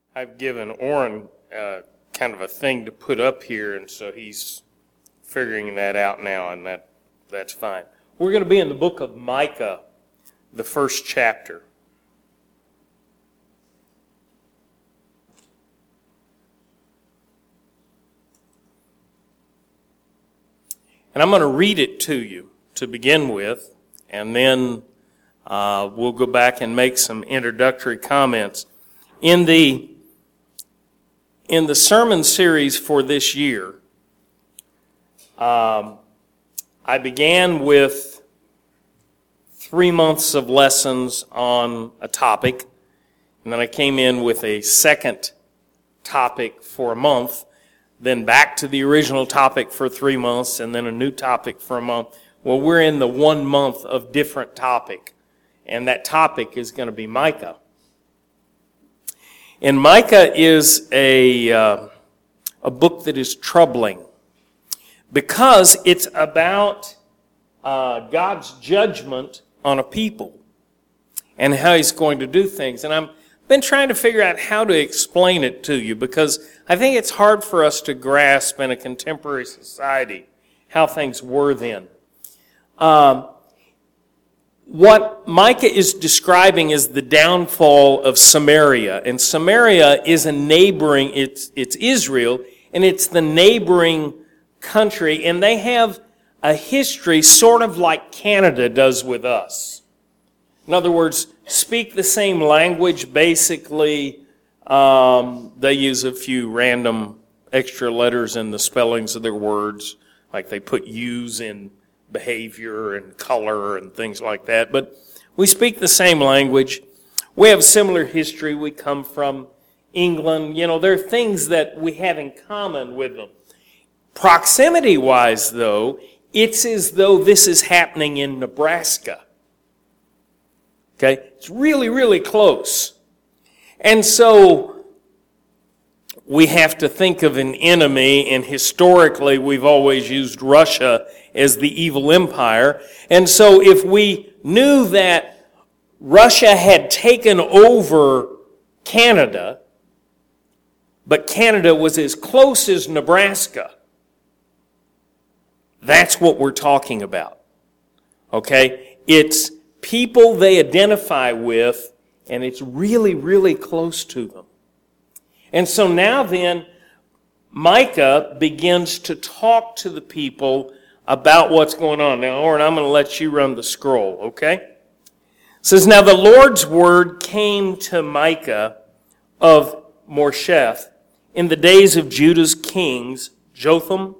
I've given Orrin kind of a thing to put up here, and so he's figuring that out now, and that's fine. We're going to be in the book of Micah, the first chapter. And I'm going to read it to you to begin with, and then we'll go back and make some introductory comments. In the sermon series for this year, I began with 3 months of lessons on a topic, and then I came in with a second topic for a month, then back to the original topic for 3 months, and then a new topic for a month. Well, we're in the 1 month of different topic, and that topic is going to be Micah. And Micah is a book that is troubling because it's about God's judgment on a people and how He's going to do things. And I've been trying to figure out how to explain it to you because I think it's hard for us to grasp in a contemporary society how things were then. What Micah is describing is the downfall of Samaria. And Samaria is a neighboring, it's Israel, and it's the neighboring country, and they have a history sort of like Canada does with us. In other words, speak the same language, basically. They use a few random extra letters in the spellings of their words, like they put U's in behavior and color and things like that. But we speak the same language. We have a similar history. We come from England. You know, there are things that we have in common with them. Proximity-wise, though, it's as though this is happening in Nebraska. Okay? It's really, really close. And so we have to think of an enemy, and historically we've always used Russia as the evil empire. And so if we knew that Russia had taken over Canada, but Canada was as close as Nebraska, that's what we're talking about. Okay? It's people they identify with, and it's really, really close to them. And so now then, Micah begins to talk to the people about what's going on. Now, Orrin, I'm going to let you run the scroll, okay? It says, "Now the Lord's word came to Micah of Moresheth in the days of Judah's kings, Jotham,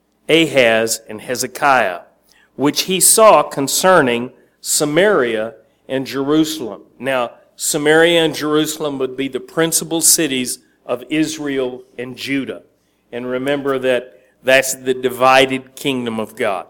Ahaz, and Hezekiah, which he saw concerning Samaria and Jerusalem." Now, Samaria and Jerusalem would be the principal cities of Israel and Judah. And remember that that's the divided kingdom of God.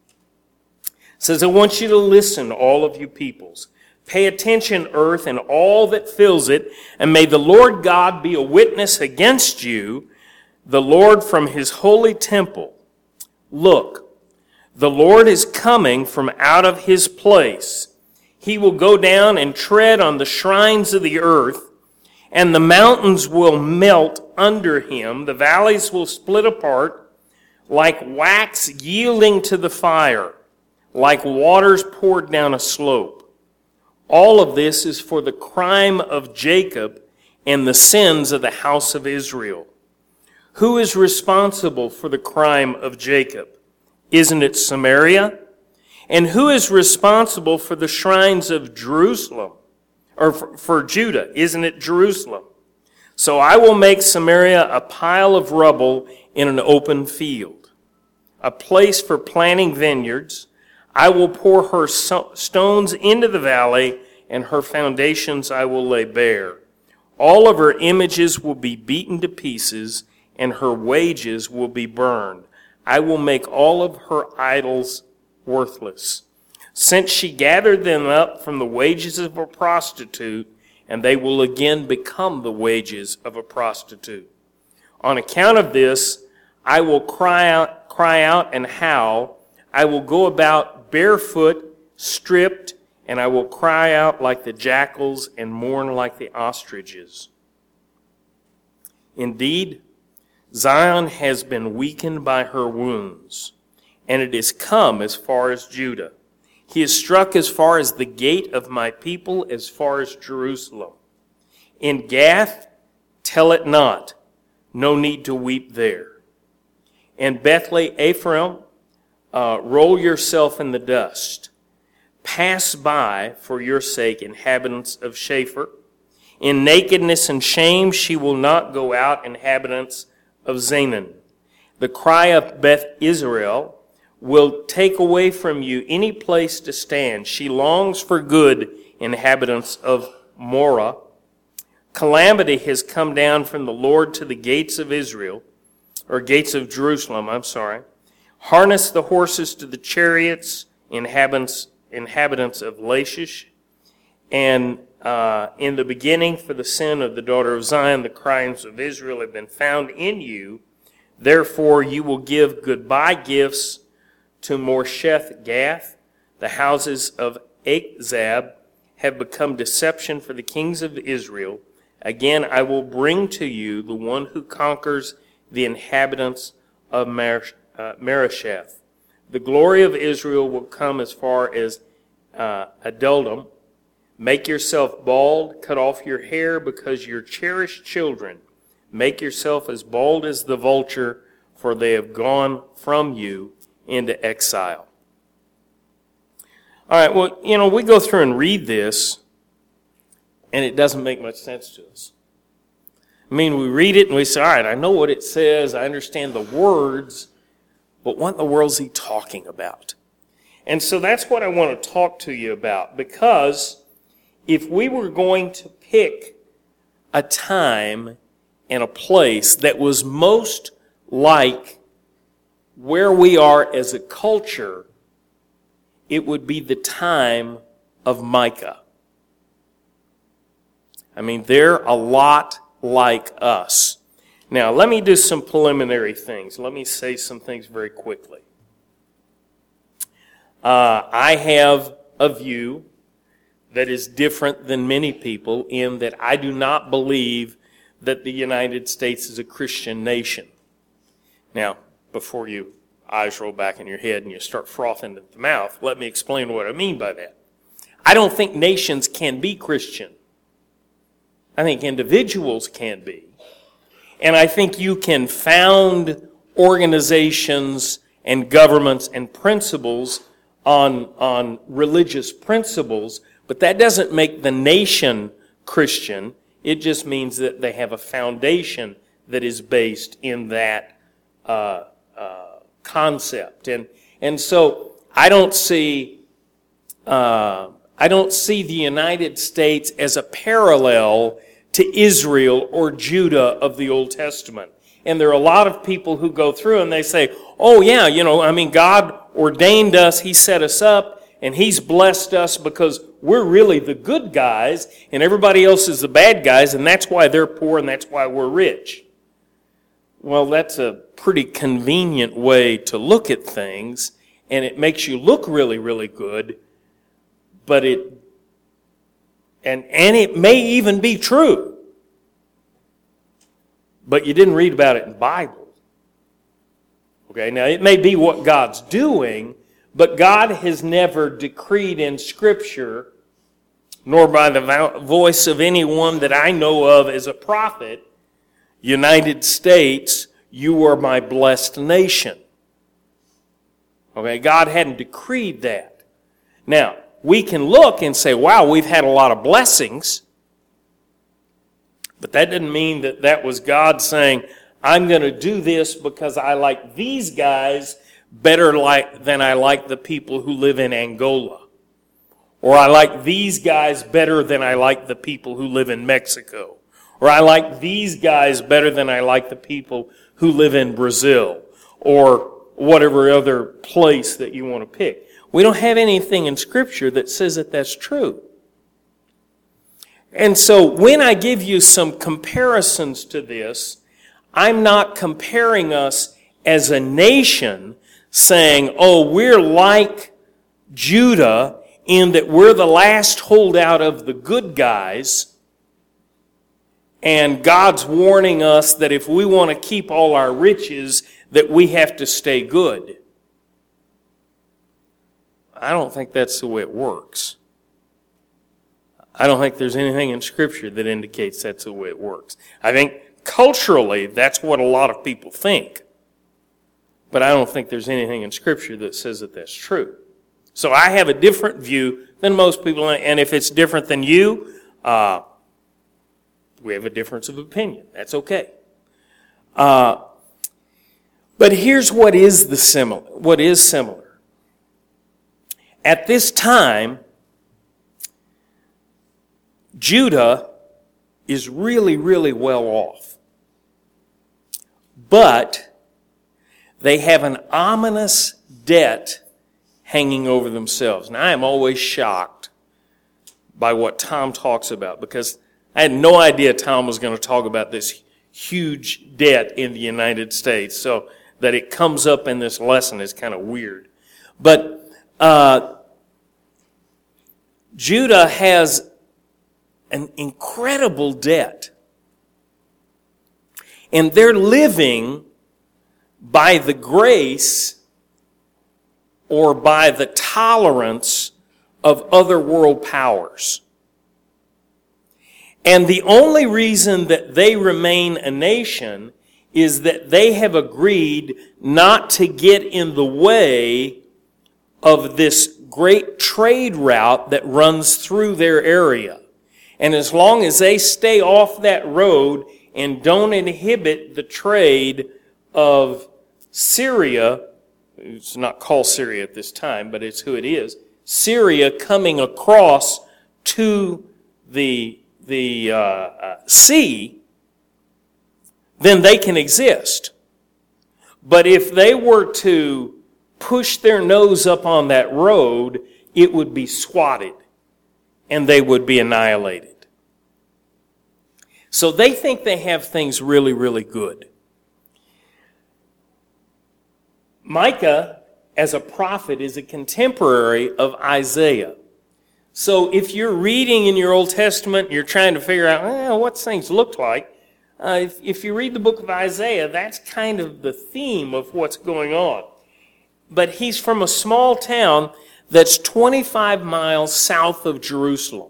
It says, "I want you to listen, all of you peoples. Pay attention, earth, and all that fills it, and may the Lord God be a witness against you, the Lord from his holy temple. Look, the Lord is coming from out of his place. He will go down and tread on the shrines of the earth, and the mountains will melt under him. The valleys will split apart like wax yielding to the fire, like waters poured down a slope. All of this is for the crime of Jacob and the sins of the house of Israel. Who is responsible for the crime of Jacob? Isn't it Samaria? And who is responsible for the shrines of Jerusalem? Or for Judah? Isn't it Jerusalem? So I will make Samaria a pile of rubble in an open field, a place for planting vineyards. I will pour her stones into the valley, and her foundations I will lay bare. All of her images will be beaten to pieces, and her wages will be burned. I will make all of her idols worthless, since she gathered them up from the wages of a prostitute, and they will again become the wages of a prostitute. On account of this, I will cry out and howl. I will go about barefoot, stripped, and I will cry out like the jackals and mourn like the ostriches. Indeed, Zion has been weakened by her wounds, and it has come as far as Judah. He is struck as far as the gate of my people, as far as Jerusalem. In Gath, tell it not, no need to weep there. In Bethlehem, Ephraim, roll yourself in the dust. Pass by for your sake, inhabitants of Shapher. In nakedness and shame she will not go out, inhabitants of Zanan. The cry of Beth Israel will take away from you any place to stand. She longs for good, inhabitants of Morah. Calamity has come down from the Lord to the gates of Israel, or gates of Jerusalem, Harness the horses to the chariots, inhabitants of Lachish. And in the beginning, for the sin of the daughter of Zion, the crimes of Israel have been found in you. Therefore, you will give goodbye gifts to Morsheth Gath. The houses of Achzab have become deception for the kings of Israel. Again, I will bring to you the one who conquers the inhabitants of Maresheth. The glory of Israel will come as far as Adullam. Make yourself bald, cut off your hair, because your cherished children. Make yourself as bald as the vulture, for they have gone from you into exile. All right, well, we go through and read this, and it doesn't make much sense to us. I mean, we read it and we say, all right, I know what it says, I understand the words, but what in the world is he talking about? And so that's what I want to talk to you about, because if we were going to pick a time and a place that was most like where we are as a culture, it would be the time of Micah. I mean, they're a lot like us. Now, let me do some preliminary things. Let me say some things very quickly. I have a view that is different than many people in that I do not believe that the United States is a Christian nation. Now, before your eyes roll back in your head and you start frothing at the mouth, let me explain what I mean by that. I don't think nations can be Christian. I think individuals can be. And I think you can found organizations and governments and principles on religious principles, but that doesn't make the nation Christian. It just means that they have a foundation that is based in that concept. And so I don't see the United States as a parallel to Israel or Judah of the Old Testament. And there are a lot of people who go through and they say, oh yeah, God ordained us, He set us up, and He's blessed us because we're really the good guys and everybody else is the bad guys, and that's why they're poor and that's why we're rich. Well, that's a pretty convenient way to look at things, and it makes you look really, really good, but it may even be true, but you didn't read about it in the Bible. Okay, now it may be what God's doing, but God has never decreed in Scripture, nor by the voice of anyone that I know of as a prophet, United States, you are my blessed nation. Okay, God hadn't decreed that. Now, we can look and say, wow, we've had a lot of blessings, but that didn't mean that that was God saying, I'm going to do this because I like these guys better than I like the people who live in Angola. Or I like these guys better than I like the people who live in Mexico. Or I like these guys better than I like the people who live in Brazil. Or whatever other place that you want to pick. We don't have anything in Scripture that says that that's true. And so when I give you some comparisons to this, I'm not comparing us as a nation saying, oh, we're like Judah in that we're the last holdout of the good guys, And God's warning us that if we want to keep all our riches, that we have to stay good. I don't think that's the way it works. I don't think there's anything in Scripture that indicates that's the way it works. I think culturally, that's what a lot of people think. But I don't think there's anything in Scripture that says that that's true. So I have a different view than most people, and if it's different than you, we have a difference of opinion. That's okay. But here's what is similar. At this time, Judah is really, really well off. But they have an ominous debt hanging over themselves. Now, I am always shocked by what Tom talks about, because I had no idea Tom was going to talk about this huge debt in the United States, so that it comes up in this lesson is kind of weird. But Judah has an incredible debt. And they're living by the grace or by the tolerance of other world powers. And the only reason that they remain a nation is that they have agreed not to get in the way of this great trade route that runs through their area. And as long as they stay off that road and don't inhibit the trade of Syria, it's not called Syria at this time, but it's who it is, Syria coming across to the sea, then they can exist. But if they were to push their nose up on that road, it would be swatted and they would be annihilated. So they think they have things really, really good. Micah, as a prophet, is a contemporary of Isaiah. So if you're reading in your Old Testament, you're trying to figure out what things look like, if you read the book of Isaiah, that's kind of the theme of what's going on. But he's from a small town that's 25 miles south of Jerusalem.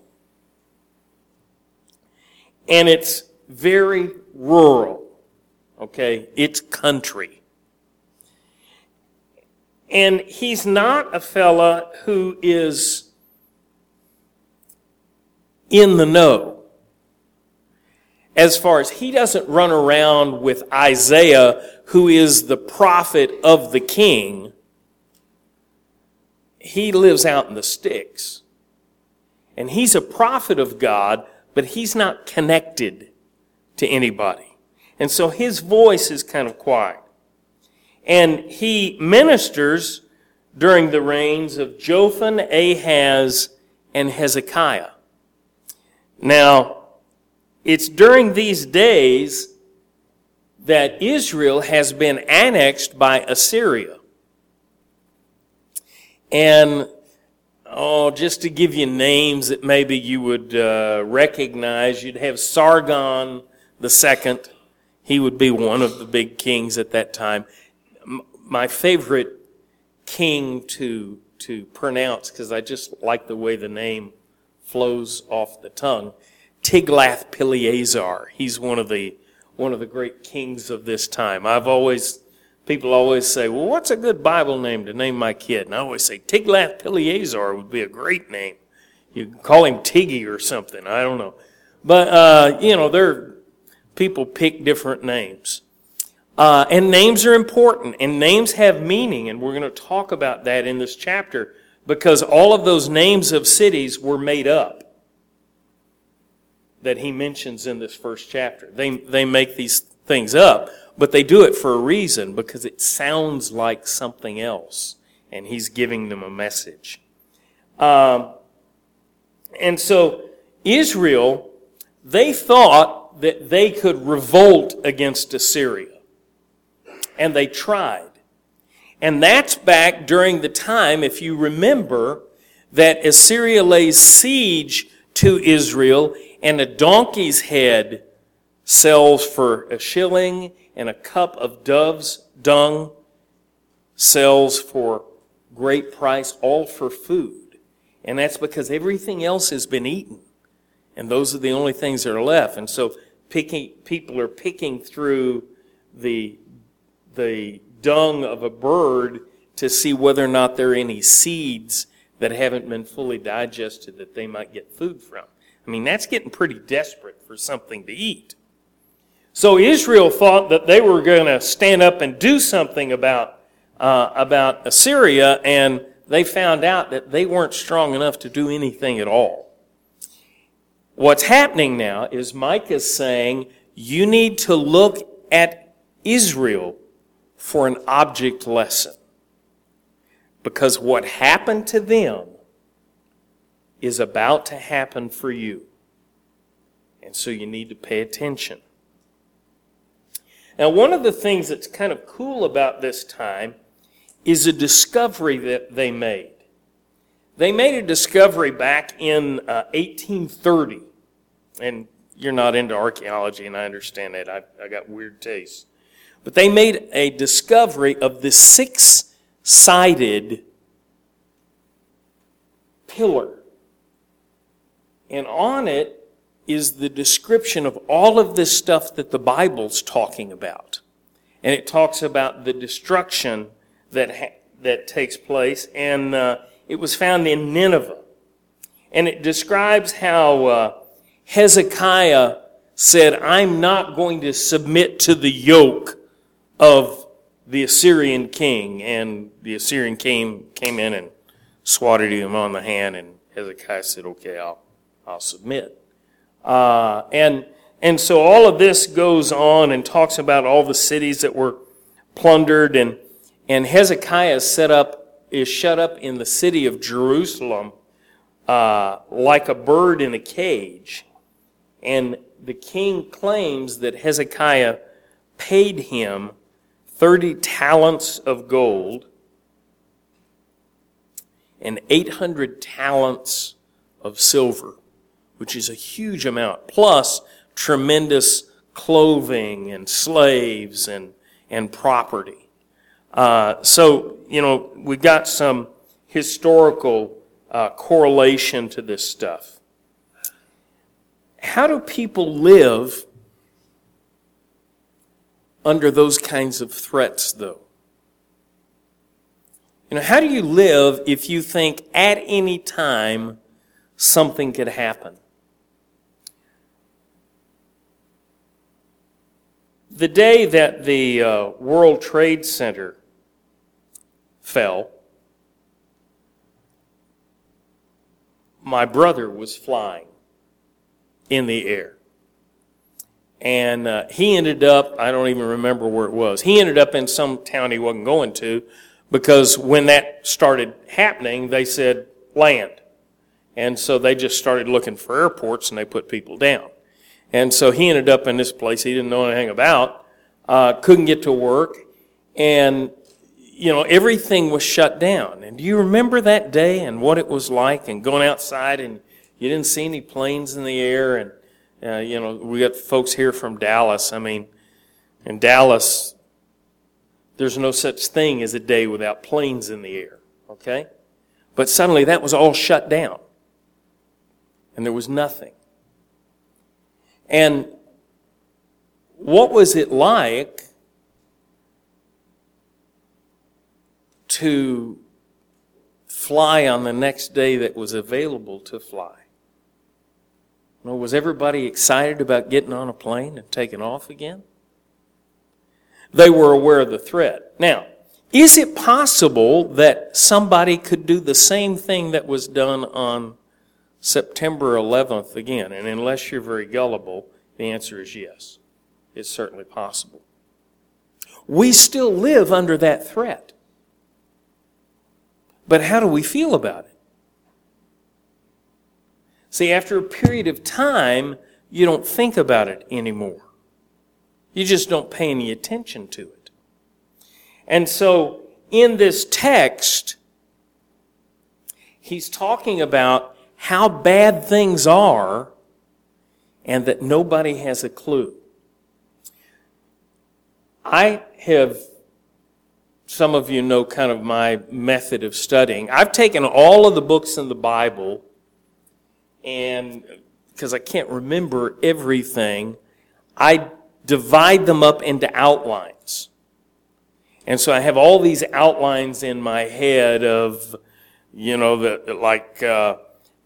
And it's very rural. Okay? It's country. And he's not a fella who is in the know. As far as he doesn't run around with Isaiah, who is the prophet of the king. He lives out in the sticks. And he's a prophet of God, but he's not connected to anybody. And so his voice is kind of quiet. And he ministers during the reigns of Jotham, Ahaz, and Hezekiah. Now, it's during these days that Israel has been annexed by Assyria. And, just to give you names that maybe you would recognize, you'd have Sargon II. He would be one of the big kings at that time. My favorite king to pronounce, because I just like the way the name flows off the tongue, Tiglath-Pileser. He's one of the great kings of this time. People always say, well, what's a good Bible name to name my kid? And I always say Tiglath-Pileser would be a great name. You can call him Tiggy or something. I don't know. But, people pick different names. And names are important, and names have meaning, and we're going to talk about that in this chapter, because all of those names of cities were made up that he mentions in this first chapter. They make these things up, but they do it for a reason, because it sounds like something else, and he's giving them a message. And so Israel, they thought that they could revolt against Assyria. And they tried. And that's back during the time, if you remember, that Assyria lays siege to Israel, and a donkey's head sells for a shilling, and a cup of dove's dung sells for great price, all for food. And that's because everything else has been eaten. And those are the only things that are left. And so people are picking through the dung of a bird to see whether or not there are any seeds that haven't been fully digested that they might get food from. I mean, that's getting pretty desperate for something to eat. So Israel thought that they were going to stand up and do something about Assyria, and they found out that they weren't strong enough to do anything at all. What's happening now is Micah is saying, you need to look at Israel for an object lesson. Because what happened to them is about to happen for you. And so you need to pay attention. Now, one of the things that's kind of cool about this time is a discovery that they made. They made a discovery back in 1830. And you're not into archaeology, and I understand that. I got weird tastes. But they made a discovery of the six-sided pillar. And on it is the description of all of this stuff that the Bible's talking about. And it talks about the destruction that takes place. And it was found in Nineveh. And it describes how Hezekiah said, I'm not going to submit to the yoke of the Assyrian king. And the Assyrian king came in and swatted him on the hand. And Hezekiah said, okay, I'll submit. And so all of this goes on and talks about all the cities that were plundered, and Hezekiah is shut up in the city of Jerusalem like a bird in a cage. And the king claims that Hezekiah paid him 30 talents of gold and 800 talents of silver, which is a huge amount, plus tremendous clothing and slaves and property. So, we got some historical correlation to this stuff. How do people live under those kinds of threats, though? How do you live if you think at any time something could happen? The day that the World Trade Center fell, my brother was flying in the air. And he ended up, I don't even remember where it was, he ended up in some town he wasn't going to, because when that started happening, they said, land. And so they just started looking for airports, and they put people down. And so he ended up in this place he didn't know anything about, couldn't get to work, and, everything was shut down. And do you remember that day and what it was like, and going outside and you didn't see any planes in the air? And, we got folks here from Dallas. I mean, in Dallas, there's no such thing as a day without planes in the air, okay? But suddenly that was all shut down. And there was nothing. And what was it like to fly on the next day that was available to fly? Was everybody excited about getting on a plane and taking off again? They were aware of the threat. Now, is it possible that somebody could do the same thing that was done on September 11th again? And unless you're very gullible, the answer is yes. It's certainly possible. We still live under that threat. But how do we feel about it? See, after a period of time, you don't think about it anymore. You just don't pay any attention to it. And so, in this text, he's talking about how bad things are and that nobody has a clue. Some of you know kind of my method of studying. I've taken all of the books in the Bible, and because I can't remember everything, I divide them up into outlines. And so I have all these outlines in my head of, the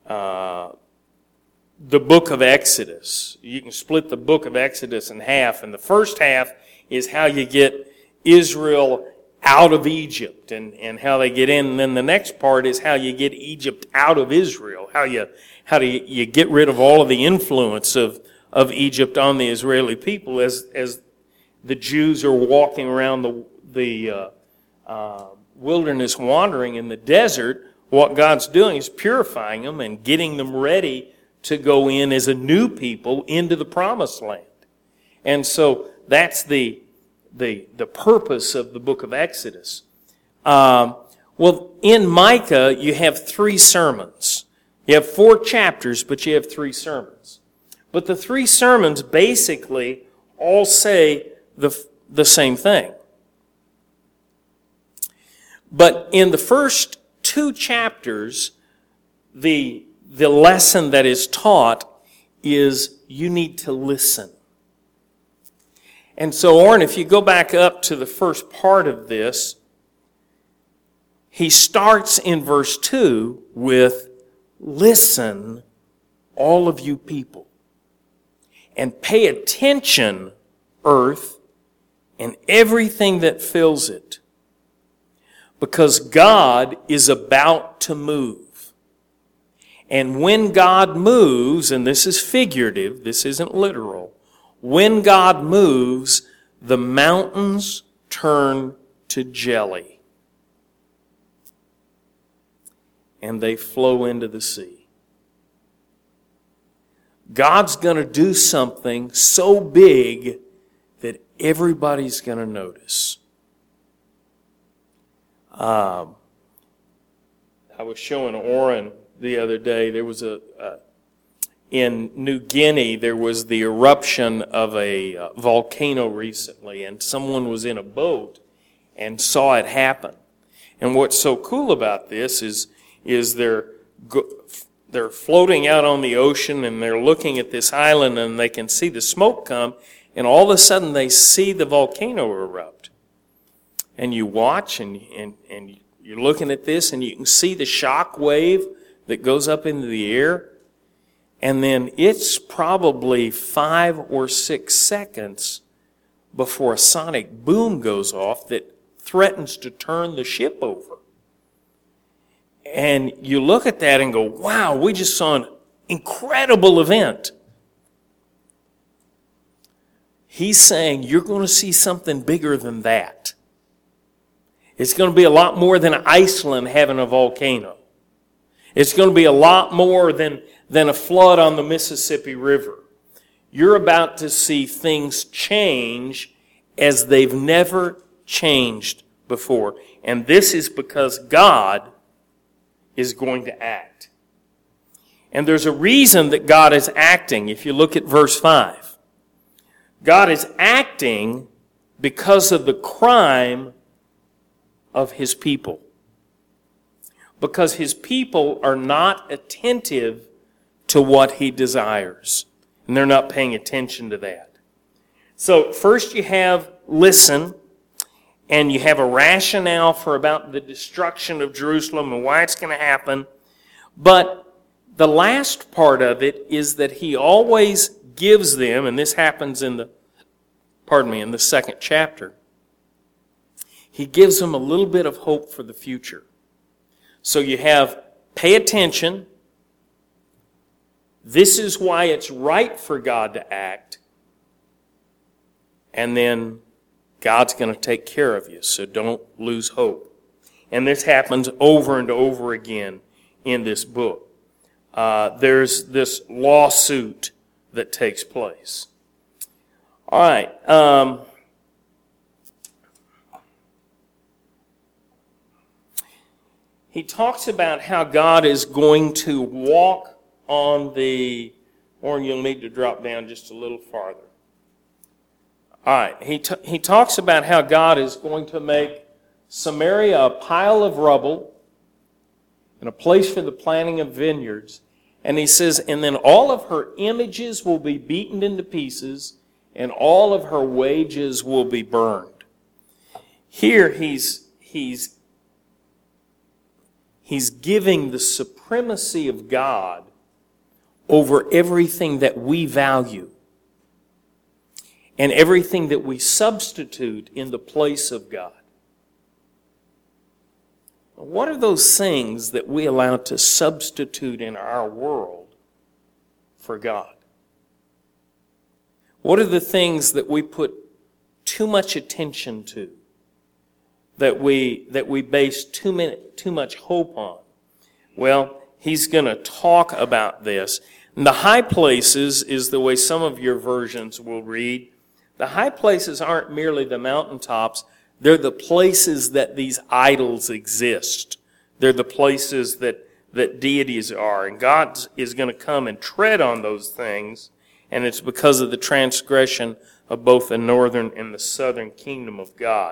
book of Exodus. You can split the book of Exodus in half, and the first half is how you get Israel out of Egypt and how they get in. And then the next part is how you get Egypt out of Israel, how do you get rid of all of the influence of Egypt on the Israeli people as the Jews are walking around the wilderness wandering in the desert. What God's doing is purifying them and getting them ready to go in as a new people into the promised land. And so that's the purpose of the book of Exodus. Well, in Micah, you have 3 sermons. You have 4 chapters, but you have 3 sermons. But the 3 sermons basically all say the same thing. But in the first 2 chapters, the lesson that is taught is you need to listen. And so, Orrin, if you go back up to the first part of this, he starts in verse 2 with, "Listen, all of you people, and pay attention, earth, and everything that fills it, because God is about to move. And when God moves," and this is figurative, this isn't literal, when God moves, the mountains turn to jelly, and they flow into the sea. God's going to do something so big that everybody's going to notice. I was showing Orrin the other day, there was in New Guinea, there was the eruption of a volcano recently, and someone was in a boat and saw it happen. And what's so cool about this is they're floating out on the ocean, and they're looking at this island, and they can see the smoke come, and all of a sudden they see the volcano erupt. And you watch, and you're looking at this, and you can see the shock wave that goes up into the air. And then it's probably 5 or 6 seconds before a sonic boom goes off that threatens to turn the ship over. And you look at that and go, wow, we just saw an incredible event. He's saying you're going to see something bigger than that. It's going to be a lot more than Iceland having a volcano. It's going to be a lot more than a flood on the Mississippi River. You're about to see things change as they've never changed before. And this is because God is going to act. And there's a reason that God is acting. If you look at verse 5, God is acting because of the crime of His people. Because His people are not attentive to what He desires. And they're not paying attention to that. So first you have listen, and you have a rationale for about the destruction of Jerusalem and why it's going to happen. But the last part of it is that He always gives them, and this happens in the second chapter, He gives them a little bit of hope for the future. So you have pay attention. This is why it's right for God to act. And then God's going to take care of you, so don't lose hope. And this happens over and over again in this book. There's this lawsuit that takes place. All right. He talks about how God is going to walk on the, or you'll need to drop down just a little farther. All right, he talks about how God is going to make Samaria a pile of rubble and a place for the planting of vineyards. And he says, and then all of her images will be beaten into pieces, and all of her wages will be burned. Here he's giving the supremacy of God over everything that we value and everything that we substitute in the place of God. What are those things that we allow to substitute in our world for God? What are the things that we put too much attention to, that we base too much hope on? Well, he's going to talk about this. And the high places is the way some of your versions will read. The high places aren't merely the mountaintops. They're the places that these idols exist. They're the places that deities are. And God is going to come and tread on those things. And it's because of the transgression of both the northern and the southern kingdom of God.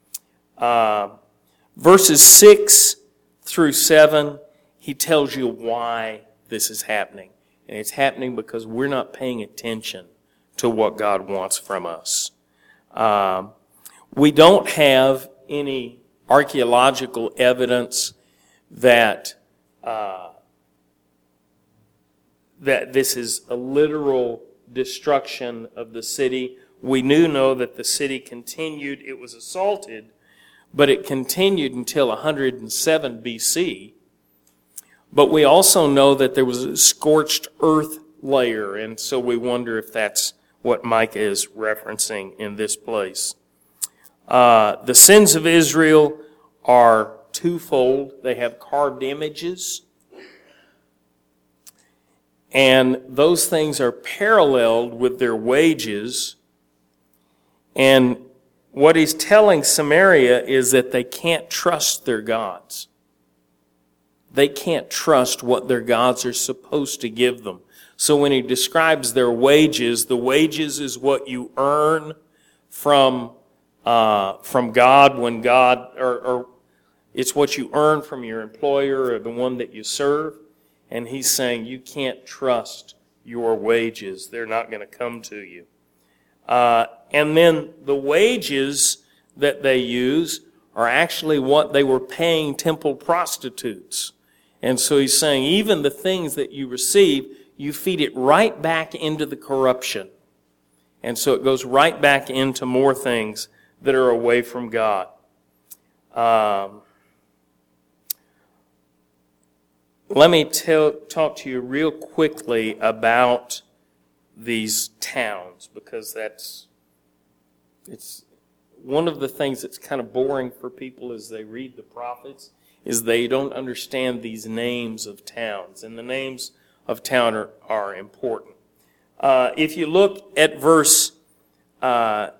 Verses 6 through 7, he tells you why this is happening. And it's happening because we're not paying attention to what God wants from us. We don't have any archaeological evidence that this is a literal destruction of the city. We do know that the city continued. It was assaulted, but it continued until 107 BC. But we also know that there was a scorched earth layer, and so we wonder if that's what Micah is referencing in this place. The sins of Israel are twofold. They have carved images, and those things are paralleled with their wages. And what he's telling Samaria is that they can't trust their gods. They can't trust what their gods are supposed to give them. So when he describes their wages, the wages is what you earn from God when God, or it's what you earn from your employer or the one that you serve. And he's saying you can't trust your wages. They're not going to come to you. And then the wages that they use are actually what they were paying temple prostitutes. And so he's saying even the things that you receive, you feed it right back into the corruption. And so it goes right back into more things that are away from God. Let me talk to you real quickly about these towns, because it's one of the things that's kind of boring for people as they read the prophets is they don't understand these names of towns, and the names of town are important. If you look at verse 8,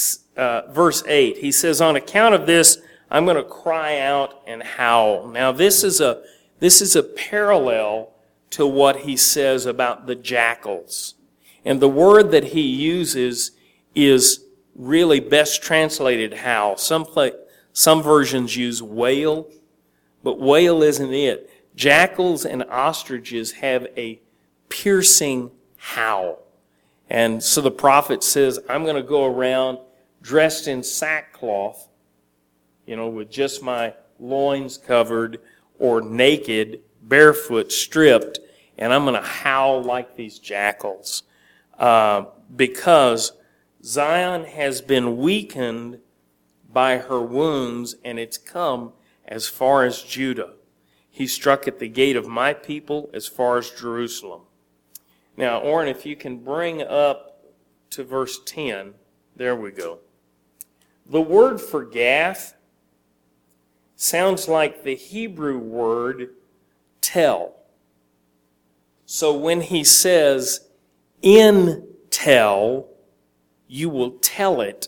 he says, "On account of this, I'm going to cry out and howl." Now, this is a parallel to what he says about the jackals. And the word that he uses is really best translated howl. Some versions use wail, but wail isn't it. Jackals and ostriches have a piercing howl. And so the prophet says, I'm going to go around dressed in sackcloth, with just my loins covered, or naked, barefoot, stripped, and I'm going to howl like these jackals. Because Zion has been weakened by her wounds, and it's come as far as Judah. He struck at the gate of my people as far as Jerusalem. Now, Orrin, if you can bring up to verse 10, there we go. The word for Gath sounds like the Hebrew word tell. So when he says, in tell, you will tell it,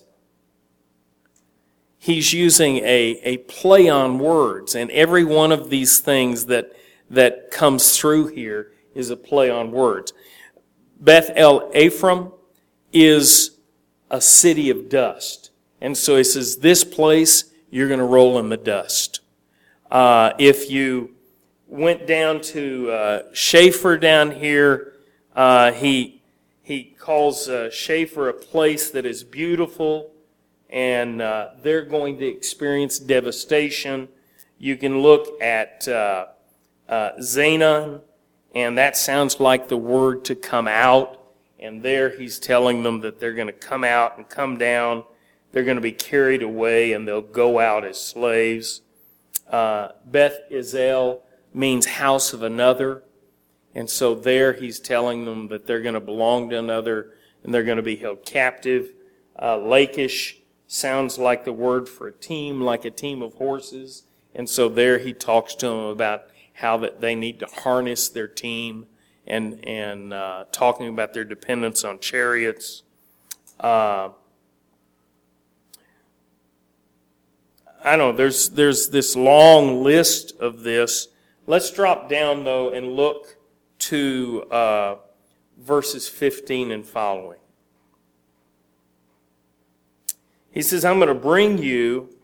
he's using a play on words. And every one of these things that comes through here is a play on words. Beth El Ephraim is a city of dust. And so he says, this place, you're going to roll in the dust. If you went down to Schaefer down here, he calls Schaefer a place that is beautiful, and they're going to experience devastation. You can look at Zanon, and that sounds like the word to come out. And there he's telling them that they're going to come out and come down. They're going to be carried away, and they'll go out as slaves. Beth Ezel means house of another. And so there he's telling them that they're going to belong to another, and they're going to be held captive. Lachish sounds like the word for a team, like a team of horses. And so there he talks to them about how that they need to harness their team, and talking about their dependence on chariots. I don't know, there's this long list of this. Let's drop down, though, and look to verses 15 and following. He says, I'm going to bring you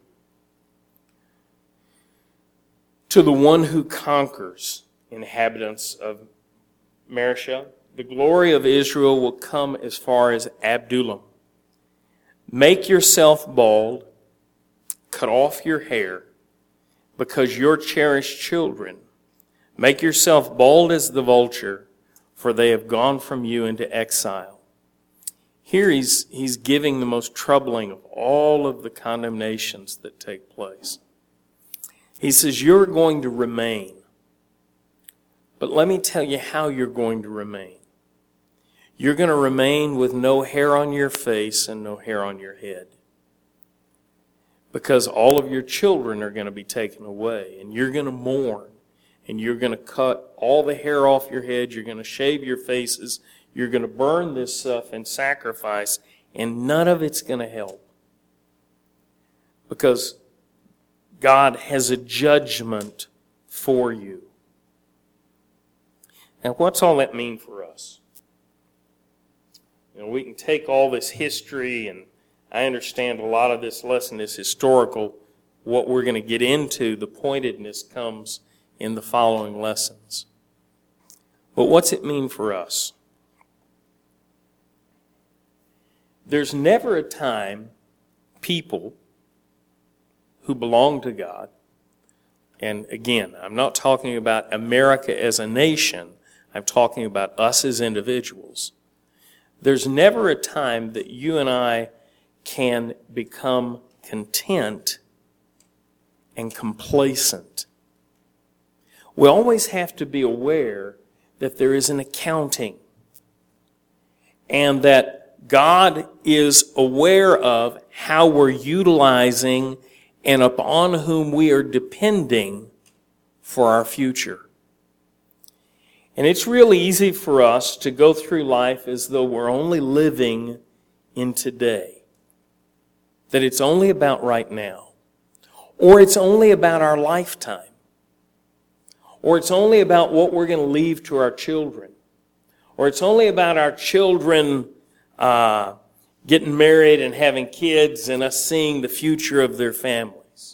to the one who conquers, inhabitants of Mareshah. The glory of Israel will come as far as Adullam. Make yourself bald, cut off your hair, because your cherished children. Make yourself bald as the vulture, for they have gone from you into exile. Here he's giving the most troubling of all of the condemnations that take place. He says, you're going to remain. But let me tell you how you're going to remain. You're going to remain with no hair on your face and no hair on your head. Because all of your children are going to be taken away, and you're going to mourn, and you're going to cut all the hair off your head, you're going to shave your faces, you're going to burn this stuff in sacrifice, and none of it's going to help. Because God has a judgment for you. Now, what's all that mean for us? You know, we can take all this history, and I understand a lot of this lesson is historical. What we're going to get into, the pointedness comes in the following lessons. But what's it mean for us? There's never a time people who belong to God, and again, I'm not talking about America as a nation, I'm talking about us as individuals. There's never a time that you and I can become content and complacent. We always have to be aware that there is an accounting, and that God is aware of how we're utilizing and upon whom we are depending for our future. And it's really easy for us to go through life as though we're only living in today. That it's only about right now. Or it's only about our lifetime. Or it's only about what we're going to leave to our children. Or it's only about our children getting married and having kids and us seeing the future of their families.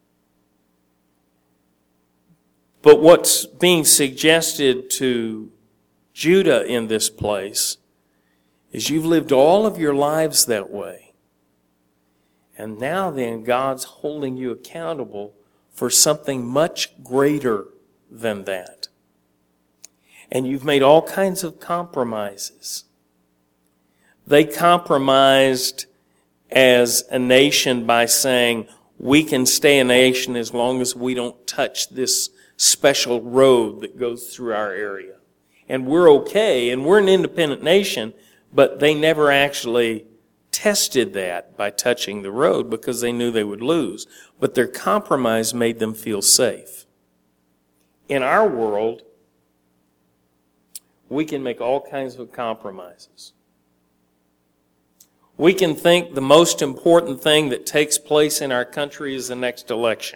But what's being suggested to Judah in this place is you've lived all of your lives that way. And now then, God's holding you accountable for something much greater than that. And you've made all kinds of compromises. They compromised as a nation by saying, we can stay a nation as long as we don't touch this special road that goes through our area. And we're okay, and we're an independent nation, but they never actually tested that by touching the road because they knew they would lose. But their compromise made them feel safe. In our world, we can make all kinds of compromises. We can think the most important thing that takes place in our country is the next election.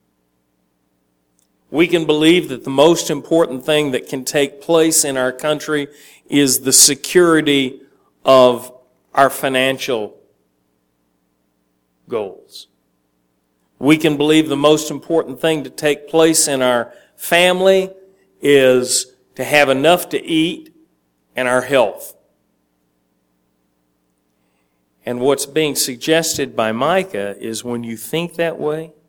We can believe that the most important thing that can take place in our country is the security of our financial goals. We can believe the most important thing to take place in our family is to have enough to eat and our health. And what's being suggested by Micah is when you think that way,